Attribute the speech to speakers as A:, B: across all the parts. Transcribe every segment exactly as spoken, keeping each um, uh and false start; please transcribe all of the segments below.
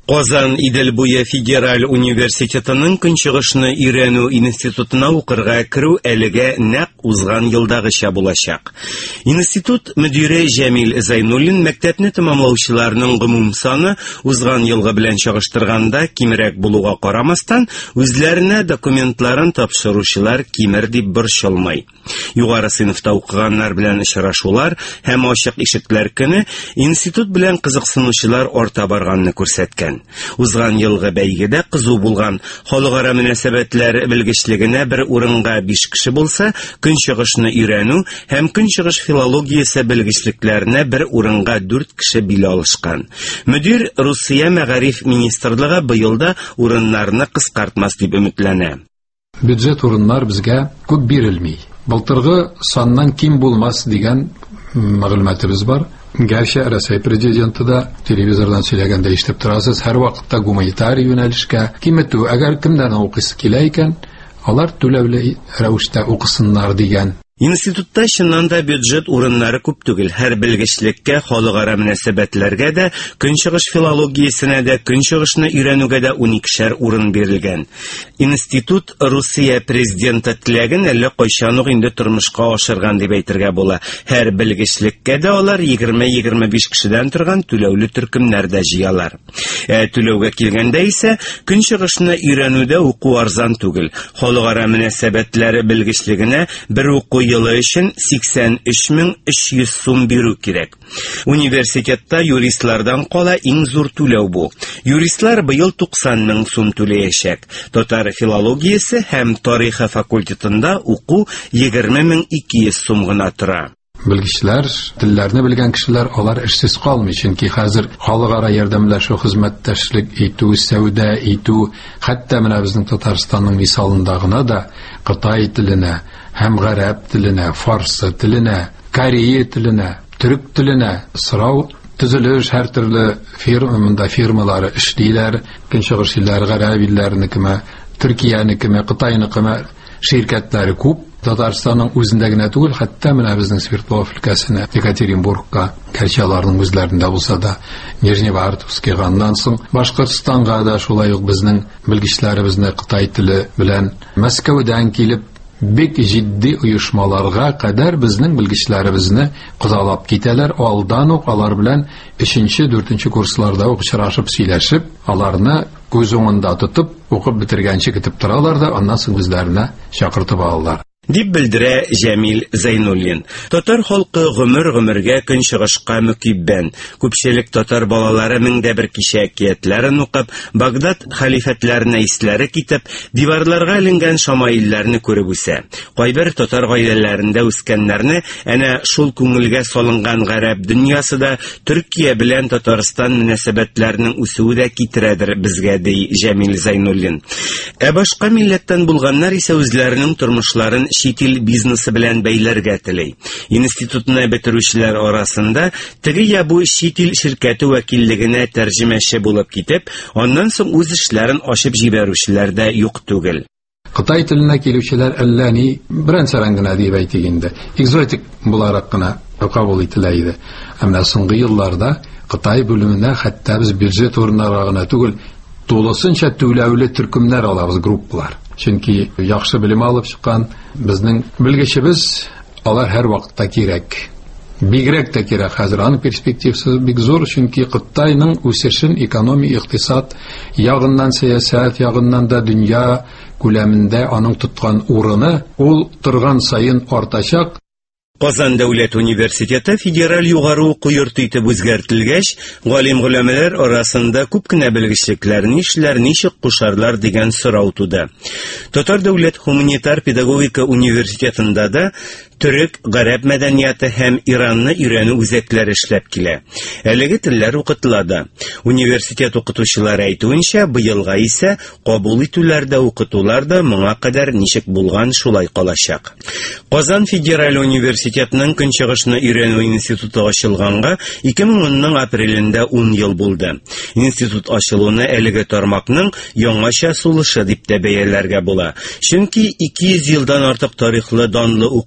A: Казан Идел буе федераль университетының Көнчыгышны өйрәнү институтына укырга керү әлегә нәкъ узган елдагыча булачак. Институт мөдире Җәмил Зайнуллин мәктәпне тәмамлаучыларның гомум саны узган елгы белән чагыштырганда кимрәк булуга карамастан, үзләренә документларын тапшыручылар кимер дип борчылмый. Югары сыйныфта укыганнар белән очрашулар һәм ачык ишекләр көне институт белән кызыксынучылар арта барганны күрсәткән. Узган елгы бәйгедә кызу булган халыкара мөнәсәбәтләр белгечлегенә бер урынга биш кеше булса, Көнчыгышны өйрәнү һәм Көнчыгыш филологиясе белгечлекләренә бер урынга дүрт кеше бил алышкан. Мөдир Русия мәгариф министрлыгы быел да урыннарны кыскартмас дип өметләнә.
B: Бюджет урыннар безгә күп бирелми. Былтыргы саннан ким булмас дигән мәгълүматыбыз бар. Гәрчә Россия президенты да телевизордан сөйләгәндә ишетеп торасыз, һәр вакытта гуманитарий юнәлешкә киметү, әгәр кемдән укыйсы килә икән, алар түләүле рәвештә укысыннар дигән.
A: Институтта чыннан да бюджет урыннары күп түгел. Һәр белгечлеккә, халыкара мөнәсәбәтләргә дә, Көнчыгыш филологиясенә дә, Көнчыгышны өйрәнүгә дә уникешәр урын бирелгән. Институт Русия президенты теләген әллә кайчан ук инде тормышка ашырган дип әйтергә була. Һәр белгечлеккә дә алар егерме-егерме биш кешедән торган түләүле төркемнәр дә җыялар. Ә түләүгә килгәндә исә, Көнчыгышны өйрәнүдә уку арзан түгел. Халыкара мөнәсәбәтләре белгечлегенә бер уку елы өчен сиксән өч мең өч йөз сум бирү кирәк. Университетта юристлардан кала иң зур түләү бу. Юристлар быел туксан мең сум түләячәк. Татар филологиясе һәм тарихы факультетында уку егерме мең ике йөз сум гына тора.
B: Белгечләр, телләрне белгән кешеләр алар эшсез калмый, чөнки хәзер халыкара ярдәмләшү хезмәттәшлек итү, сәүдә итү, хәтта менә безнең Татарстанның мисалында гына да Кытай теленә һәм гарәп теленә, фарсы теленә, корея теленә, төрек теленә сорау төзелеш, һәр төрле фирмада фирмалары эшлиләр, Көнчыгыш илләре, гарәп илләренекеме, Төркиянекеме, Кытайныкеме şirketləri күп. Татарстанның үзендә генә түгел, хәтта менә безнең Свердлов өлкәсенә, Екатеринбургка, Кәрчаларның үзләрендә булса да, Нижневартовскига, аннан соң Башкортстанга да шулай ук безнең белгечләребезне Кытай теле белән Мәскәүдән килеп бик җитди оешмаларга кадәр безнең белгечләребезне кызалап китәләр. Алдан ук алар белән өченче, дүртенче курсларда очрашып, сөйләшеп, аларны күз уңында тотып, укып бетергәнче көтеп торалар да, аннан соң үзләренә чакыртып алалар.
A: Дип белдерә Җәмил Зайнуллин. Татар халкы гомер-гомергә Көнчыгышка мөкиббән. Күпчелек татар балалары меңдә бер кичә әкиятләрен укып, Багдад халифәтләренә исләре китеп, диварларга эленгән шамаилләрне күреп үсә. Кайбер татар гаиләләрендә үскәннәрне әнә шул күңелгә салынган гарәп дөньясы да Төркия белән Татарстан мөнәсәбәтләренең үсүе дә китерәдер безгә, ди Җәмил Зайнуллин. Ә башка милләттән булганнар исә үзләренең тормышларын шитил бизнесы белән бәйләргә теләй. Институтны бетерүчеләр арасында теге я бу шитил şirkәте вәкиллегенә тәрҗемәче булып китеп, аннан соң үз эшләрен ачып җибәрүчеләр дә юк түгел.
B: Кытай теленә килүчеләр әллә ни беренчәрән генә дип әйтик инде. Экзотик буларак кына кабул ителә иде. Әмма соңгы елларда Кытай бүлеменә хәтта без бюджет урыннары гына түгел, тулысынча түләүле төркемнәр алабыз, группалар. Чөнки яхшы белем алып чыккан безнең белгечебез алар һәр вакытта кирәк. Бигрәк тә кирәк. Хәзер аның перспективасы бик зур, чөнки Кытайның үсешен экономия, икътисад ягыннан, сәясәт ягыннан да дөнья күләмендә аның тоткан урыны ул торган сайын артачак.
A: Казан дәүләт университеты федераль югары уку йорты итеп үзгәртелгәч, галим-гөләмәләр арасында күп кенә белгечлекләр нишләр, ничек кушарлар дигән сорау туды. Татар дәүләт гуманитар педагогика университетында да төрек, гарәп мәдәнияты һәм Иранны өйрәнү үзәкләре эшләп килә. Әлеге телләр укытыла да. Университет укытучылары әйтүенчә, быелга исә кабул итүләрдә, укытулар да моңа кадәр ничек булган шулай калачак. Казан федераль университетының Көнчыгышны өйрәнү институты ачылганга ике мең унның апрелендә ун ел булды. Институт ачылуны әлеге тармакның яңача сулышы дип тә бәяләргә була. Чөнки ике йөз елдан артык тарихлы данлы уку йорты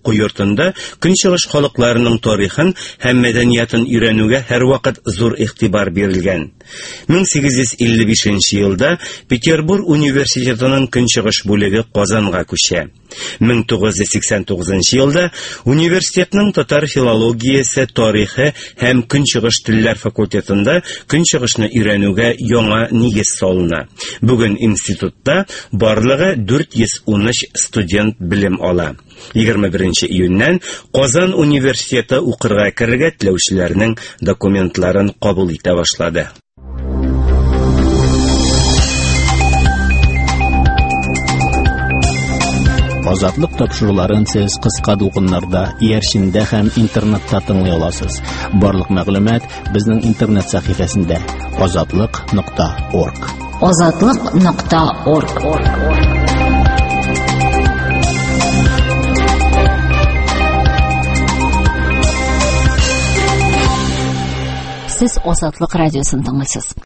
A: факультетында көнчыгыш халыкларының тарихын һәм мәдәниятын өйрәнүгә һәрвакыт зур игътибар бирелгән. мең сигез йөз илле бишенче елда Петербург университетының көнчыгыш бүлеге Казанга күчә. мең тугыз йөз сиксән тугызынчы елда университетның татар филологиясе, тарихы һәм көнчыгыш телләр факультетында көнчыгышны өйрәнүгә яңа нигез салына. Бүген институтта барлыгы дүрт йөз ун өч студент белем ала. егерме беренче июньнән Казан университеты укырга керергә теләүчеләрнең документларын кабул итә башлады.
C: Азатлык тапшыруларын сез кыска дулкыннарда, иярчиндә һәм интернетта тыңлый аласыз. Барлык мәгълүмат безнең интернет сәхифәсендә азатлык нокта орг.
D: азатлык нокта орг. Сез Азатлык радиосын тыңлыйсыз.